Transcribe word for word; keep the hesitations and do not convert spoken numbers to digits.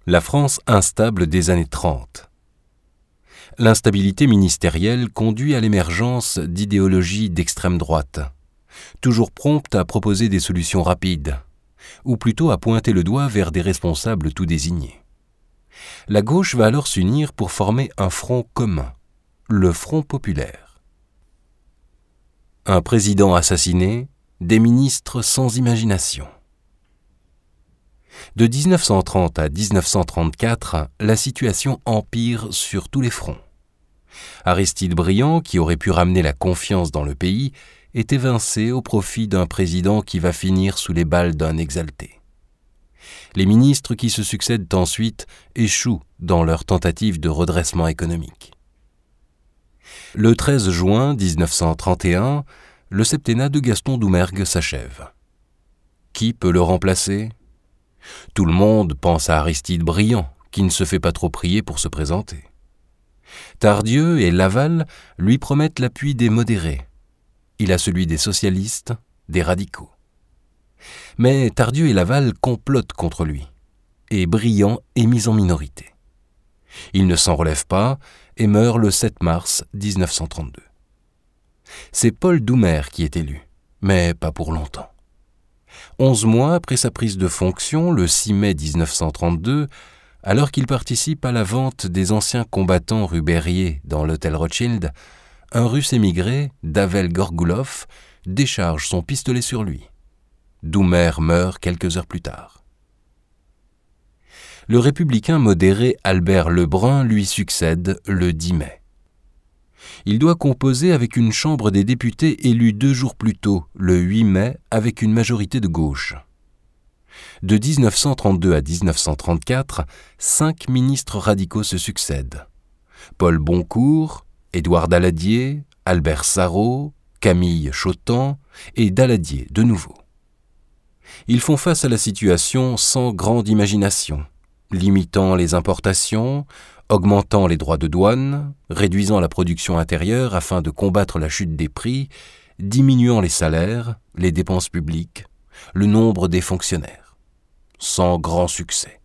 La France instable des années trente. L'instabilité ministérielle conduit à l'émergence d'idéologies d'extrême droite, toujours promptes à proposer des solutions rapides, ou plutôt à pointer le doigt vers des responsables tout désignés. La gauche va alors s'unir pour former un front commun, le Front populaire. Un président assassiné, des ministres sans imagination. De dix-neuf cent trente à dix-neuf cent trente-quatre, la situation empire sur tous les fronts. Aristide Briand, qui aurait pu ramener la confiance dans le pays, est évincé au profit d'un président qui va finir sous les balles d'un exalté. Les ministres qui se succèdent ensuite échouent dans leur tentative de redressement économique. Le treize juin dix-neuf cent trente et un, le septennat de Gaston Doumergue s'achève. Qui peut le remplacer ? Tout le monde pense à Aristide Briand, qui ne se fait pas trop prier pour se présenter. Tardieu et Laval lui promettent l'appui des modérés. Il a celui des socialistes, des radicaux. Mais Tardieu et Laval complotent contre lui, et Briand est mis en minorité. Il ne s'en relève pas et meurt le sept mars dix-neuf cent trente-deux. C'est Paul Doumer qui est élu, mais pas pour longtemps. Onze mois après sa prise de fonction, le six mai dix-neuf cent trente-deux, alors qu'il participe à la vente des anciens combattants rue Berryer dans l'hôtel Rothschild, un Russe émigré, Davel Gorgoulov, décharge son pistolet sur lui. Doumer meurt quelques heures plus tard. Le républicain modéré Albert Lebrun lui succède le dix mai. Il doit composer avec une chambre des députés élue deux jours plus tôt, le huit mai, avec une majorité de gauche. De dix-neuf cent trente-deux à dix-neuf cent trente-quatre, cinq ministres radicaux se succèdent. Paul Boncourt, Édouard Daladier, Albert Sarraut, Camille Chautemps et Daladier de nouveau. Ils font face à la situation sans grande imagination, limitant les importations, augmentant les droits de douane, réduisant la production intérieure afin de combattre la chute des prix, diminuant les salaires, les dépenses publiques, le nombre des fonctionnaires. Sans grand succès.